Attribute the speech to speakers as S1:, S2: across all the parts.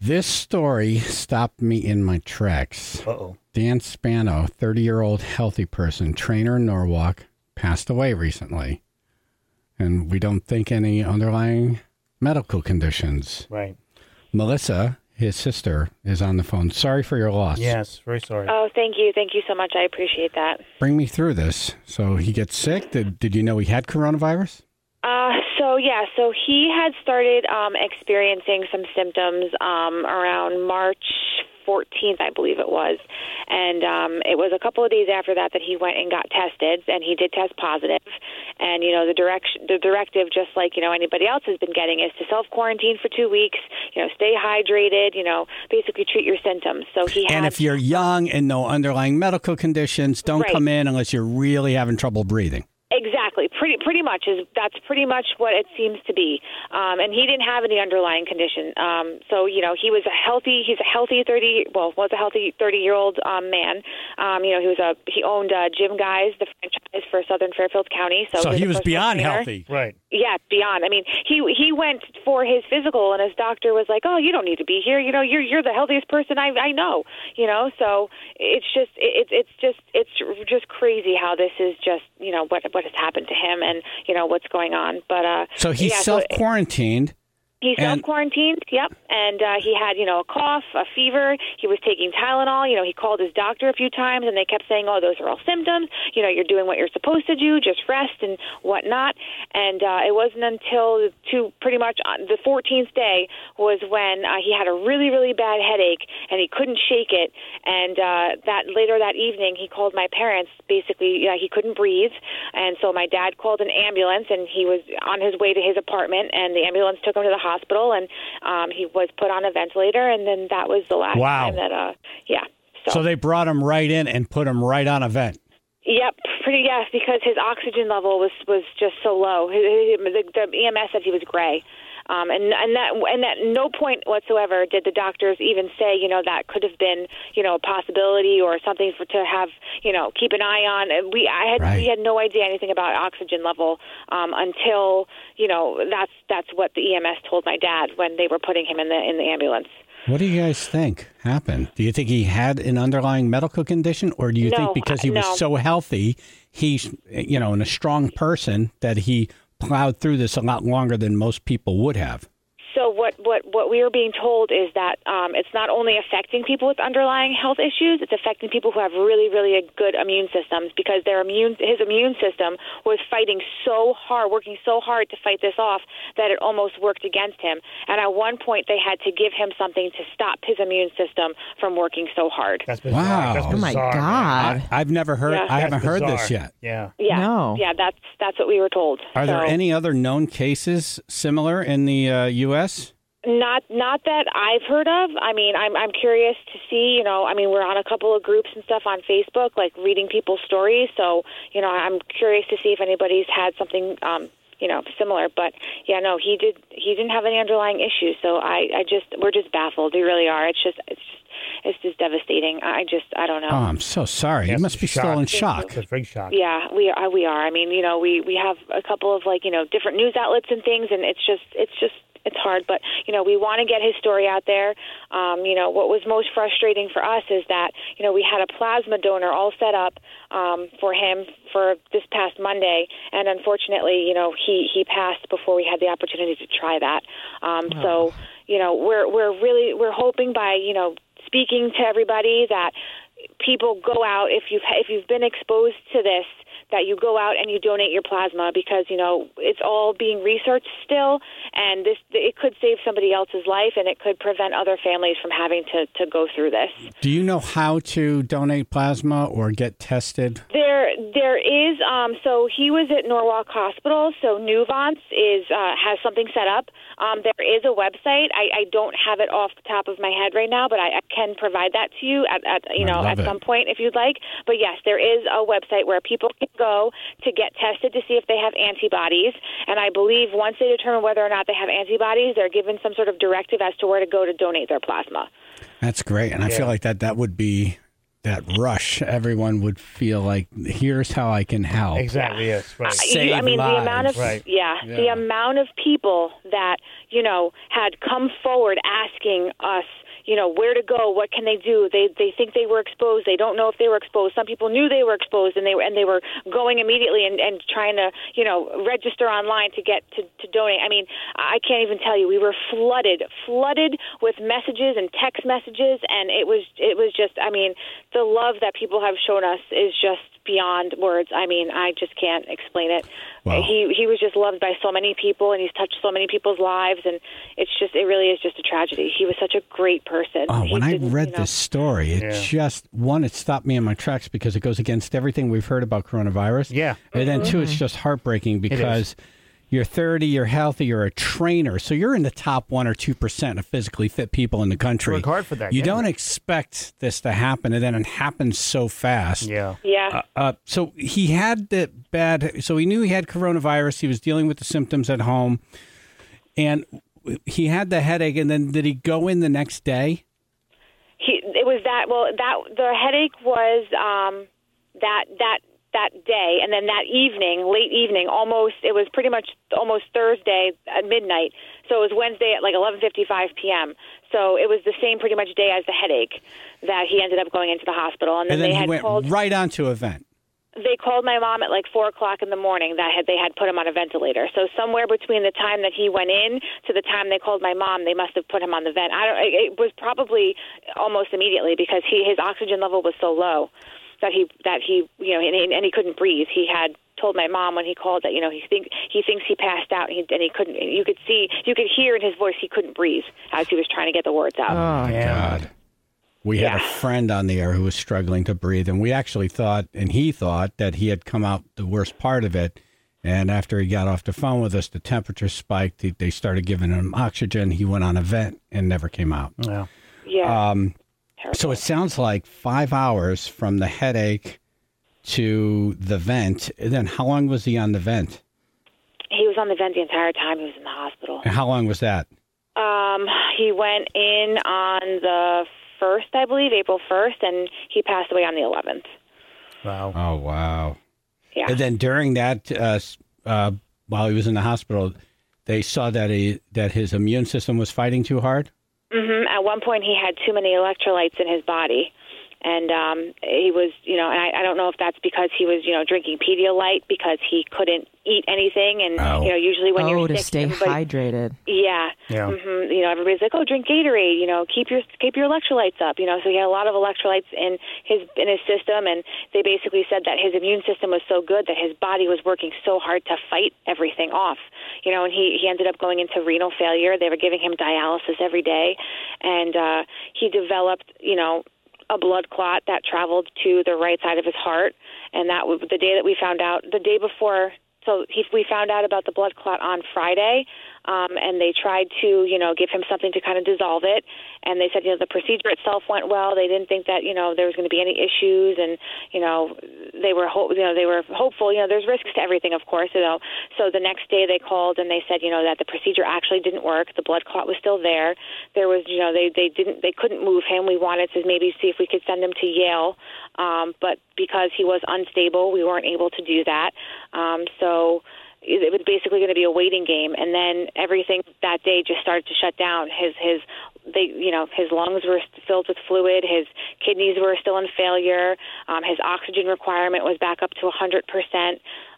S1: This story stopped me in my tracks.
S2: Uh-oh.
S1: Dan Spano, 30-year-old healthy person, trainer in Norwalk, passed away recently. And we don't think any underlying medical conditions.
S2: Right.
S1: Melissa, his sister, is on the phone. Sorry for your loss.
S2: Yes, very sorry.
S3: Oh, thank you. Thank you so much. I appreciate that.
S1: Bring me through this. So he gets sick. Did you know he had coronavirus?
S3: So he had started experiencing some symptoms around March 14th, I believe it was. And it was a couple of days after that he went and got tested, and he did test positive. And, the directive, just like, anybody else has been getting, is to self-quarantine for 2 weeks, stay hydrated, basically treat your symptoms. So
S1: And if you're young and no underlying medical conditions, don't come in unless you're really having trouble breathing.
S3: Exactly. Pretty much that's pretty much what it seems to be. And he didn't have any underlying condition. He's a healthy 30-year-old man. He owned Gym Guys, the franchise for Southern Fairfield County. So
S1: he was beyond healthy.
S2: Right.
S3: Yeah, beyond. I mean, he went for his physical, and his doctor was like, "Oh, you don't need to be here. You're the healthiest person I know." So it's just crazy how this is just what has happened to him and what's going on. But
S1: so he's self-quarantined.
S3: He's self-quarantined, yep, and he had, a cough, a fever. He was taking Tylenol. He called his doctor a few times, and they kept saying, oh, those are all symptoms. You're doing what you're supposed to do, just rest and whatnot. And it wasn't until pretty much on the 14th day was when he had a really, really bad headache, and he couldn't shake it. And later that evening, he called my parents. Basically, he couldn't breathe, and so my dad called an ambulance, and he was on his way to his apartment, and the ambulance took him to the hospital, and he was put on a ventilator, and then that was the last time that,
S1: So they brought him right in and put him right on a vent.
S3: Yep, because his oxygen level was just so low. The EMS said he was gray. And at no point whatsoever did the doctors even say, that could have been, a possibility or something to have, keep an eye on. We had no idea anything about oxygen level until, that's what the EMS told my dad when they were putting him in the ambulance.
S1: What do you guys think happened? Do you think he had an underlying medical condition, or do you think because he was so healthy, he's, and a strong person, that he plowed through this a lot longer than most people would have?
S3: So what we are being told is that it's not only affecting people with underlying health issues, it's affecting people who have really, really good immune systems, because his immune system was fighting so hard, working so hard to fight this off that it almost worked against him. And at one point, they had to give him something to stop his immune system from working so hard.
S2: That's bizarre.
S1: Wow.
S2: That's bizarre,
S4: oh, my God.
S1: I've never heard, I haven't heard this yet.
S2: Yeah.
S4: No.
S3: Yeah, that's what we were told.
S1: Are there any other known cases similar in the U.S.?
S3: Not that I've heard of. I mean, I'm curious to see, we're on a couple of groups and stuff on Facebook, like reading people's stories. So, I'm curious to see if anybody's had something, similar. But yeah, no, he didn't have any underlying issues. So we're just baffled. We really are. It's just devastating. I don't know.
S1: Oh, I'm so sorry. You must be still in shock.
S2: It's big shock.
S3: Yeah, we are. I mean, we have a couple of different news outlets and things, and it's hard, but, we want to get his story out there. What was most frustrating for us is that, we had a plasma donor all set up for him for this past Monday, and unfortunately, he passed before we had the opportunity to try that. So, we're hoping by, speaking to everybody that people go out, if you've been exposed to this, that you go out and you donate your plasma, because, it's all being researched still, and it could save somebody else's life, and it could prevent other families from having to go through this.
S1: Do you know how to donate plasma or get tested?
S3: There is, so he was at Norwalk Hospital, so Nuvance has something set up. There is a website. I don't have it off the top of my head right now, but I can provide that to you at some point if you'd like. But yes, there is a website where people can go to get tested to see if they have antibodies. And I believe once they determine whether or not they have antibodies, they're given some sort of directive as to where to go to donate their plasma.
S1: That's great. And I feel like that would be that rush. Everyone would feel like, here's how I can help.
S2: Exactly. Yes. Right.
S1: Save
S3: I mean,
S1: lives.
S3: the amount of
S2: Right.
S3: the amount of people that had come forward asking us, where to go, what can they do? They think they were exposed. They don't know if they were exposed. Some people knew they were exposed, and they were going immediately and trying to register online to get to donate. I mean, I can't even tell you. We were flooded with messages and text messages, and it was just. I mean, the love that people have shown us is just beyond words. I mean, I just can't explain it.
S1: Wow.
S3: He was just loved by so many people, and he's touched so many people's lives, and it really is just a tragedy. He was such a great person.
S1: Oh, when I read this story, it stopped me in my tracks because it goes against everything we've heard about coronavirus.
S2: Yeah.
S1: And then, two, it's just heartbreaking because you're 30, you're healthy, you're a trainer, so you're in the top 1 or 2% of physically fit people in the country.
S2: Work hard for that.
S1: You don't expect this to happen, and then it happens so fast.
S2: Yeah.
S3: Yeah.
S1: So he had so he knew he had coronavirus. He was dealing with the symptoms at home, and he had the headache. And then did he go in the next day?
S3: The headache was that day, and then that evening, late evening, it was pretty much almost Thursday at midnight. So it was Wednesday at like 11:55 p.m. So it was the same pretty much day as the headache that he ended up going into the hospital. And then
S1: he went right on to event.
S3: They called my mom at like 4 o'clock in the morning that they had put him on a ventilator. So somewhere between the time that he went in to the time they called my mom, they must have put him on the vent. It was probably almost immediately because his oxygen level was so low that he and he couldn't breathe. He had told my mom when he called that he thinks he passed out and he couldn't. You could hear in his voice he couldn't breathe as he was trying to get the words out.
S1: Oh God. We had a friend on the air who was struggling to breathe, and we actually thought, and he thought, that he had come out the worst part of it. And after he got off the phone with us, the temperature spiked. They started giving him oxygen. He went on a vent and never came out.
S2: Yeah.
S3: Yeah.
S1: So it sounds like 5 hours from the headache to the vent. And then how long was he on the vent?
S3: He was on the vent the entire time he was in the hospital.
S1: And how long was that?
S3: He went in on the 1st, I believe, April 1st, and he passed away on the 11th.
S2: Wow.
S1: Oh, wow.
S3: Yeah.
S1: And then during that, while he was in the hospital, they saw that his immune system was fighting too hard?
S3: Mm-hmm. At one point, he had too many electrolytes in his body. And he was, and I don't know if that's because he was, drinking Pedialyte because he couldn't eat anything. And, usually when you're sick,
S4: to stay hydrated.
S3: Yeah. Mm-hmm. Everybody's like, oh, drink Gatorade, keep your electrolytes up, So he had a lot of electrolytes in his system. And they basically said that his immune system was so good that his body was working so hard to fight everything off, and he ended up going into renal failure. They were giving him dialysis every day. And he developed, a blood clot that traveled to the right side of his heart, and that was the day that we found out. The day before, we found out about the blood clot on Friday, and they tried to, give him something to kind of dissolve it. And they said, the procedure itself went well. They didn't think that, there was going to be any issues, and they were hopeful. There's risks to everything, of course. So the next day they called and they said, that the procedure actually didn't work. The blood clot was still there. There was, they couldn't move him. We wanted to maybe see if we could send him to Yale, but because he was unstable, we weren't able to do that. So it was basically going to be a waiting game, and then everything that day just started to shut down. His lungs were filled with fluid. His kidneys were still in failure. His oxygen requirement was back up to 100%.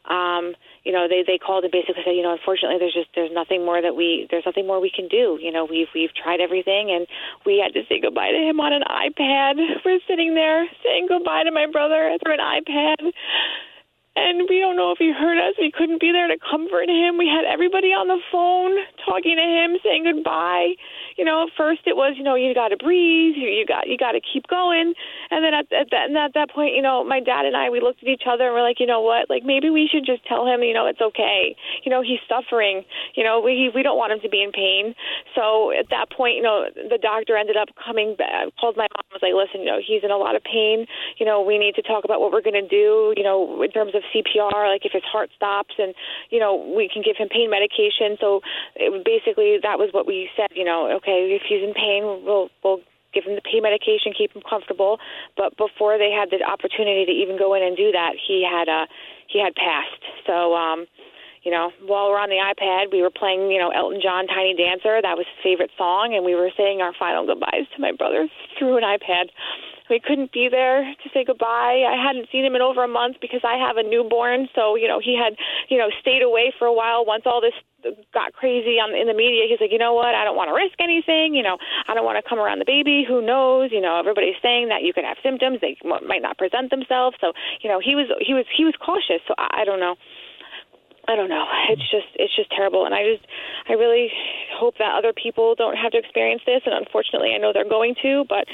S3: They called and basically said, unfortunately, there's nothing more we can do. We've tried everything, and we had to say goodbye to him on an iPad. We're sitting there saying goodbye to my brother through an iPad. And we don't know if he heard us. We couldn't be there to comfort him. We had everybody on the phone talking to him, saying goodbye. At first it was, you got to breathe. You got to keep going. And then at that point, my dad and I, we looked at each other and we're like, you know what? Like maybe we should just tell him, it's okay. He's suffering. We don't want him to be in pain. So at that point, the doctor ended up coming back, called my mom, was like, listen, he's in a lot of pain. We need to talk about what we're going to do, in terms of CPR, like if his heart stops, and we can give him pain medication. So basically that was what we said, okay, if he's in pain, we'll give him the pain medication, keep him comfortable. But before they had the opportunity to even go in and do that, he had passed. So, while we're on the iPad, we were playing, Elton John, Tiny Dancer. That was his favorite song, and we were saying our final goodbyes to my brother through an iPad. We couldn't be there to say goodbye. I hadn't seen him in over a month because I have a newborn. So, he had, stayed away for a while once all this got crazy in the media. He's like, you know what? I don't want to risk anything. I don't want to come around the baby. Who knows? Everybody's saying that you could have symptoms. They might not present themselves. So, he was cautious. So I don't know. It's just terrible. And I really hope that other people don't have to experience this. And unfortunately, I know they're going to, but,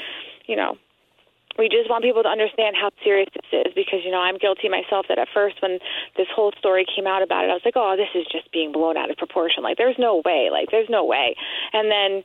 S3: we just want people to understand how serious this is because, I'm guilty myself that at first when this whole story came out about it, I was like, oh, this is just being blown out of proportion. There's no way. There's no way. And then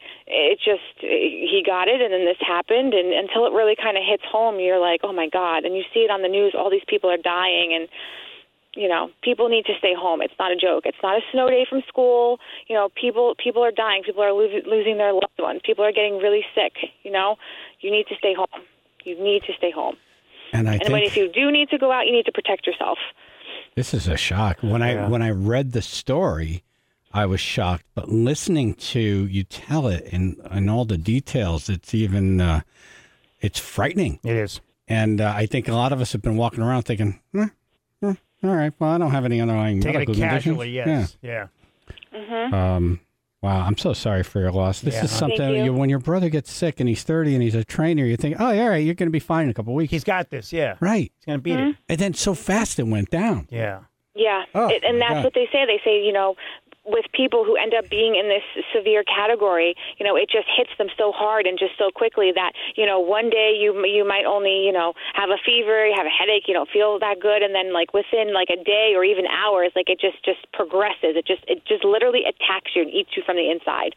S3: he got it, and then this happened. And until it really kind of hits home, you're like, oh, my God. And you see it on the news. All these people are dying, and people need to stay home. It's not a joke. It's not a snow day from school. People are dying. People are losing their loved ones. People are getting really sick. You need to stay home. You need to stay home. And if you do need to go out, you need to protect yourself.
S1: This is a shock. When I read the story, I was shocked. But listening to you tell it and all the details, it's even it's frightening.
S2: It is.
S1: And I think a lot of us have been walking around thinking, all right, well, I don't have any underlying medical conditions.
S2: Casually, yes. Yeah.
S3: Mm-hmm.
S1: Wow, I'm so sorry for your loss. This is something, when your brother gets sick and he's 30 and he's a trainer, you think, oh, all right, you're going to be fine in a couple of weeks.
S2: He's got this, yeah.
S1: Right.
S2: He's going to beat it.
S1: And then so fast it went down.
S2: Yeah.
S3: Yeah, and that's what they say. They say, with people who end up being in this severe category, it just hits them so hard and just so quickly that, one day you might only, have a fever, you have a headache, you don't feel that good, and then within a day or even hours, it just progresses. It just literally attacks you and eats you from the inside.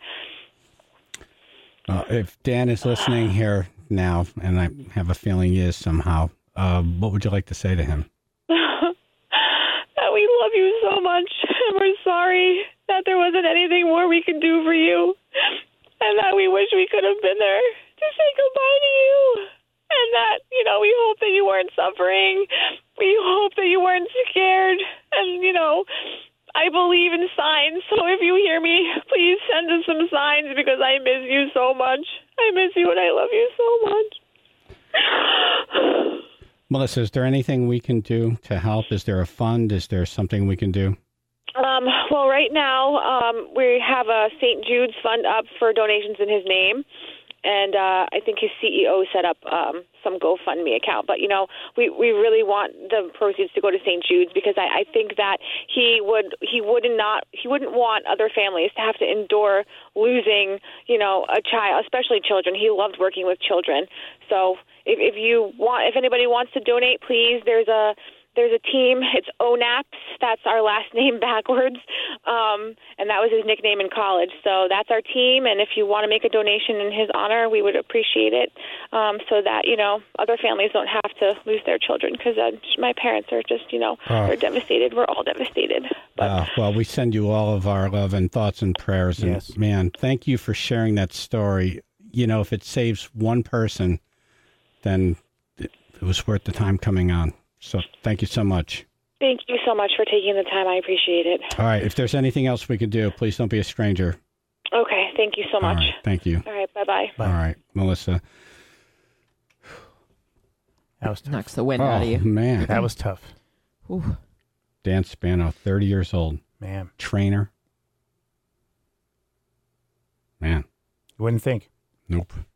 S1: If Dan is listening here now, and I have a feeling he is somehow, what would you like to say to him?
S3: That we love you so much, and we're sorry that there wasn't anything more we could do for you, and that we wish we could have been there to say goodbye to you, and that, we hope that you weren't suffering. We hope that you weren't scared, and, I believe in signs, so if you hear me, please send us some signs because I miss you so much. I miss you and I love you so much.
S1: Melissa, is there anything we can do to help? Is there a fund? Is there something we can do?
S3: Well, right now we have a St. Jude's fund up for donations in his name, and I think his CEO set up some GoFundMe account. But, we really want the proceeds to go to St. Jude's because I think that he wouldn't want other families to have to endure losing, a child, especially children. He loved working with children. So if anybody wants to donate, please, there's a team. It's ONAPS. That's our last name backwards. And that was his nickname in college. So that's our team. And if you want to make a donation in his honor, we would appreciate it so that, other families don't have to lose their children because my parents are just, they're devastated. We're all devastated. But,
S1: well, we send you all of our love and thoughts and prayers.
S2: Yes.
S1: And, man, thank you for sharing that story. If it saves one person, then it was worth the time coming on. So thank you so much.
S3: Thank you so much for taking the time. I appreciate it.
S1: All right. If there's anything else we can do, please don't be a stranger.
S3: Okay. Thank you so much.
S1: All right, thank you.
S3: All right. Bye-bye.
S1: All right. Melissa.
S2: That was tough.
S4: Knocks the wind out of you.
S1: Man.
S2: That was tough.
S4: Ooh.
S1: Dan Spano, 30 years old.
S2: Man.
S1: Trainer. Man.
S2: You wouldn't think.
S1: Nope.